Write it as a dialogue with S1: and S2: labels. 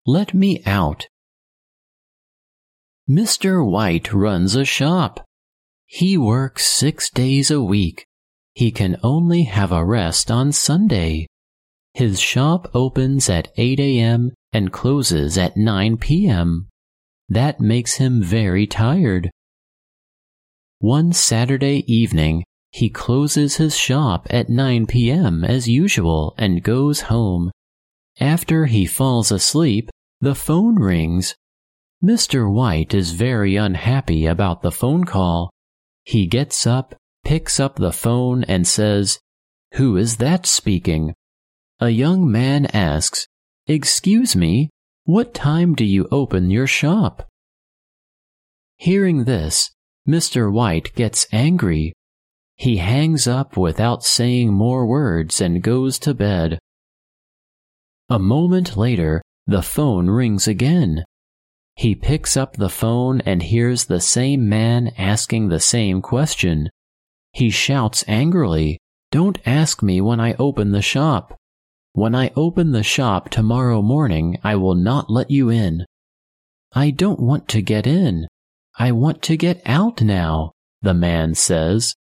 S1: Let me out." Mr. White runs a shop. He works 6 days a week. He can only have a rest on Sunday. His shop opens at 8 a.m. and closes at 9 p.m. That makes him very tired. One Saturday evening, he closes his shop at 9 p.m. as usual and goes home. After he falls asleep, the phone rings. Mr. White is very unhappy about the phone call. He gets up, picks up the phone, and says, "Who is that speaking?" A young man asks, "Excuse me, what time do you open your shop?" Hearing this, Mr. White gets angry. He hangs up without saying more words and goes to bed. A moment later, the phone rings again. He picks up the phone and hears the same man asking the same question. He shouts angrily, "Don't ask me when I open the shop. When I open the shop tomorrow morning, I will not let you in." "I don't want to get in. I want to get out now," the man says.